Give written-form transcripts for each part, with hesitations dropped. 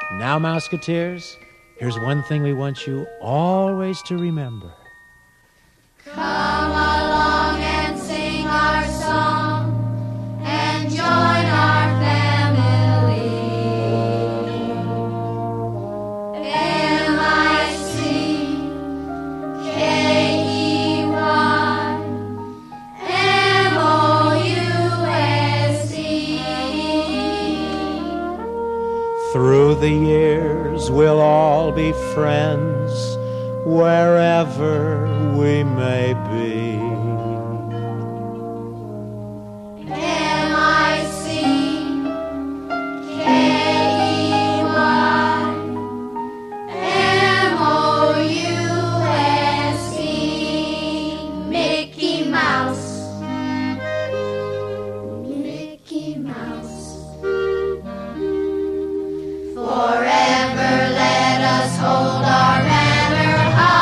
Now, Mouseketeers, here's one thing we want you always to remember. Come along and sing our song and join our family. M-I-C-K-E-Y-M-O-U-S-E. Through the years, we'll all be friends wherever we may be. M-I-C-K-E-Y-M-O-U-S-E. Mickey Mouse. Mickey Mouse. Forever let us hold our banner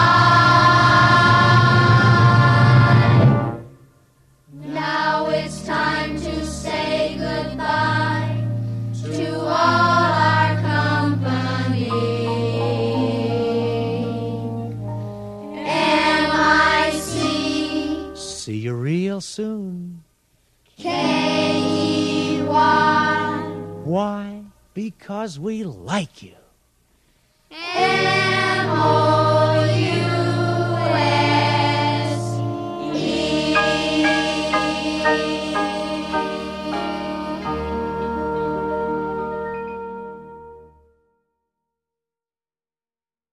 high. Now it's time to say goodbye to all our company. M-I-C-K-E-Y. See you real soon. Why? Because we like you. M-O